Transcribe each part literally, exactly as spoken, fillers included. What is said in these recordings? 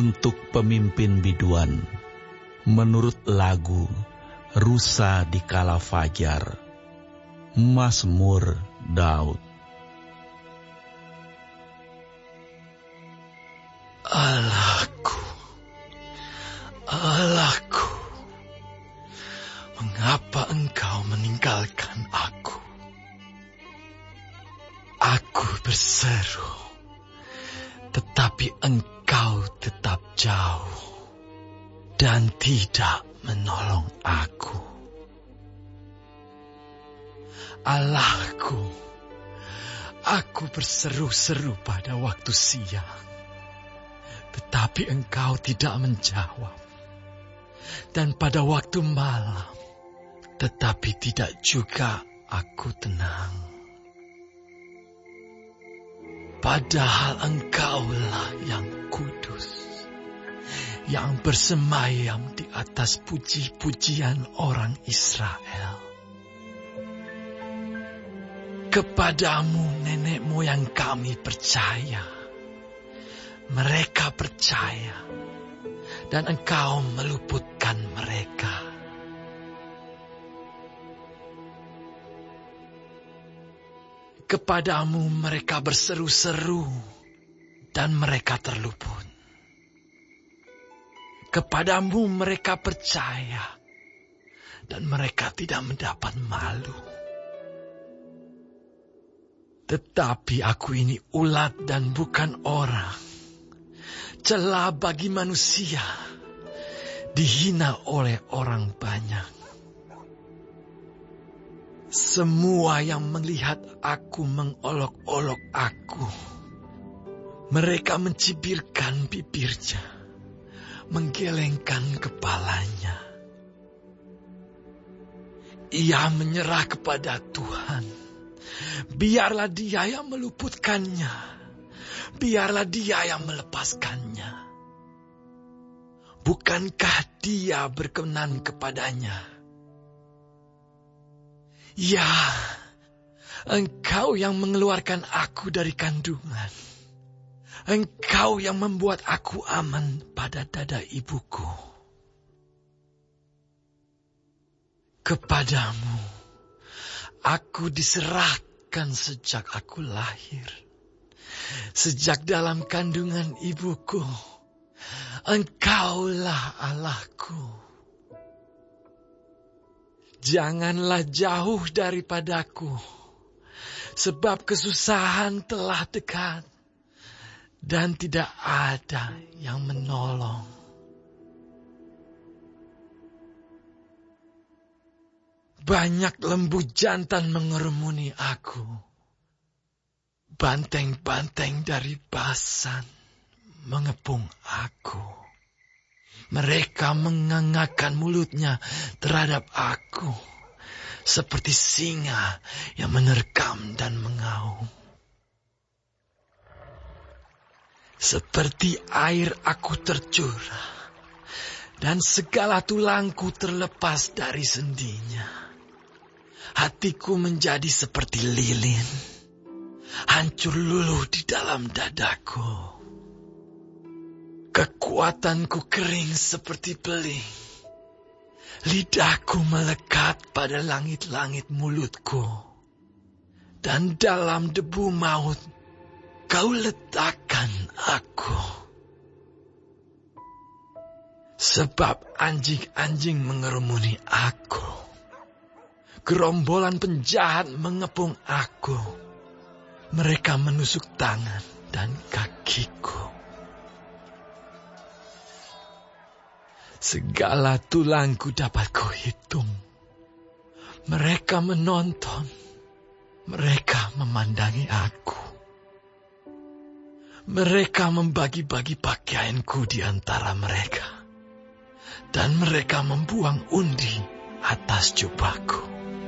Untuk pemimpin biduan, menurut lagu Rusa di Kala Fajar, Mazmur Daud. Allahku, Allahku, mengapa Engkau meninggalkan aku? Aku berseru, tetapi Engkau tetap jauh dan tidak menolong aku. Allahku, aku berseru-seru pada waktu siang, tetapi Engkau tidak menjawab. Dan pada waktu malam, tetapi tidak juga aku tenang. Padahal Engkaulah yang kudus, yang bersemayam di atas puji-pujian orang Israel. Kepadamu nenek moyang kami percaya. Mereka percaya, dan Engkau meluputkan mereka. Kepadamu mereka berseru-seru, dan mereka terluput. Kepadamu mereka percaya, dan mereka tidak mendapat malu. Tetapi aku ini ulat dan bukan orang, celah bagi manusia, dihina oleh orang banyak. Semua yang melihat aku mengolok-olok aku. Mereka mencibirkan bibirnya, menggelengkan kepalanya. Ia menyerah kepada Tuhan. Biarlah Dia yang meluputkannya. Biarlah Dia yang melepaskannya. Bukankah Dia berkenan kepadanya? Ya, Engkau yang mengeluarkan aku dari kandungan. Engkau yang membuat aku aman pada dada ibuku. Kepadamu aku diserahkan sejak aku lahir. Sejak dalam kandungan ibuku, Engkaulah Allahku. Janganlah jauh daripadaku, sebab kesusahan telah dekat, dan tidak ada yang menolong. Banyak lembu jantan mengerumuni aku. Banteng-banteng dari Basan mengepung aku. Mereka mengangakkan mulutnya terhadap aku, seperti singa yang menerkam dan mengaum. Seperti air aku tercurah, dan segala tulangku terlepas dari sendinya. Hatiku menjadi seperti lilin, hancur luluh di dalam dadaku. Kekuatanku kering seperti beling. Lidahku melekat pada langit-langit mulutku. Dan dalam debu maut, Kau letakkan aku. Sebab anjing-anjing mengerumuni aku. Gerombolan penjahat mengepung aku. Mereka menusuk tangan dan kakiku. Segala tulangku dapat kuhitung. Mereka menonton. Mereka memandangi aku. Mereka membagi-bagi pakaianku di antara mereka. Dan mereka membuang undi atas jubahku.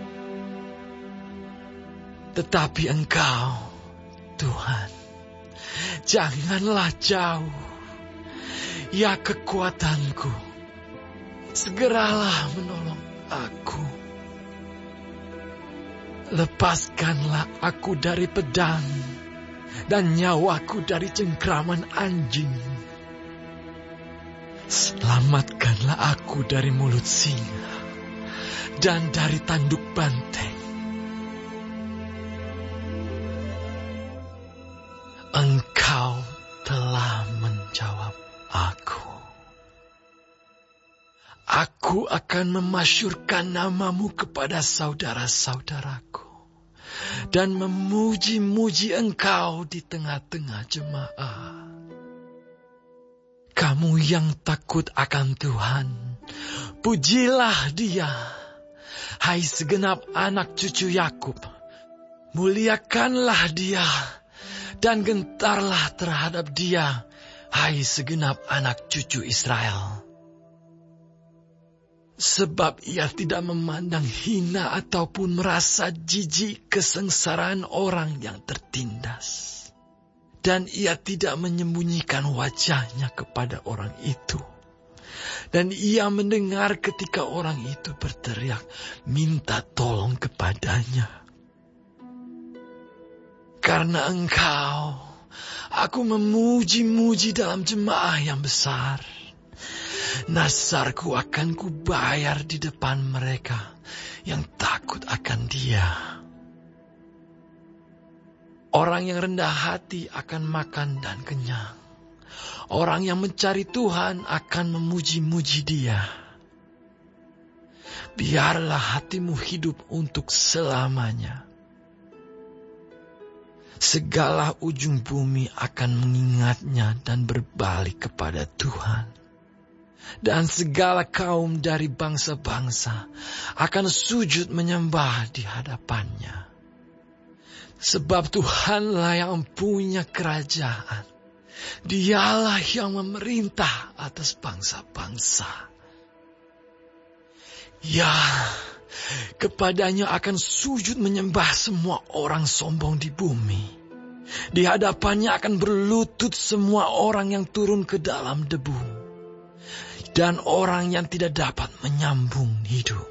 Tetapi Engkau, Tuhan, janganlah jauh. Ya kekuatanku, segeralah menolong aku. Lepaskanlah aku dari pedang, dan nyawaku dari cengkraman anjing. Selamatkanlah aku dari mulut singa dan dari tanduk banteng. Engkau telah menjawab aku. Aku akan memasyurkan namamu kepada saudara-saudaraku dan memuji-muji engkau di tengah-tengah jemaah. Kamu yang takut akan Tuhan, pujilah Dia. Hai segenap anak cucu Yakub, muliakanlah Dia dan gentarlah terhadap Dia, hai segenap anak cucu Israel. Sebab Ia tidak memandang hina ataupun merasa jijik kesengsaraan orang yang tertindas. Dan Ia tidak menyembunyikan wajahnya kepada orang itu. Dan Ia mendengar ketika orang itu berteriak, minta tolong kepadanya. Karena Engkau, aku memuji-muji dalam jemaah yang besar. Nasarku akan kubayar di depan mereka yang takut akan Dia. Orang yang rendah hati akan makan dan kenyang. Orang yang mencari Tuhan akan memuji-muji Dia. Biarlah hatimu hidup untuk selamanya. Segala ujung bumi akan mengingatnya dan berbalik kepada Tuhan. Dan segala kaum dari bangsa-bangsa akan sujud menyembah di hadapannya. Sebab Tuhanlah yang punya kerajaan. Dialah yang memerintah atas bangsa-bangsa. Ya, kepadanya akan sujud menyembah semua orang sombong di bumi. Di hadapannya akan berlutut semua orang yang turun ke dalam debu. Dan orang yang tidak dapat menyambung hidup.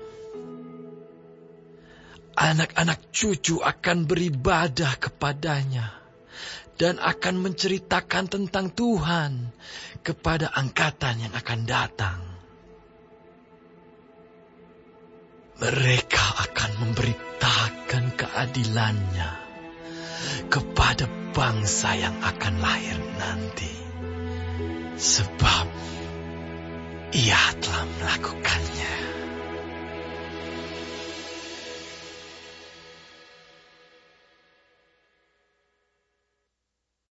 Anak-anak cucu akan beribadah kepadanya dan akan menceritakan tentang Tuhan kepada angkatan yang akan datang. Mereka akan memberitakan keadilannya kepada bangsa yang akan lahir nanti, sebab Ia telah melakukannya.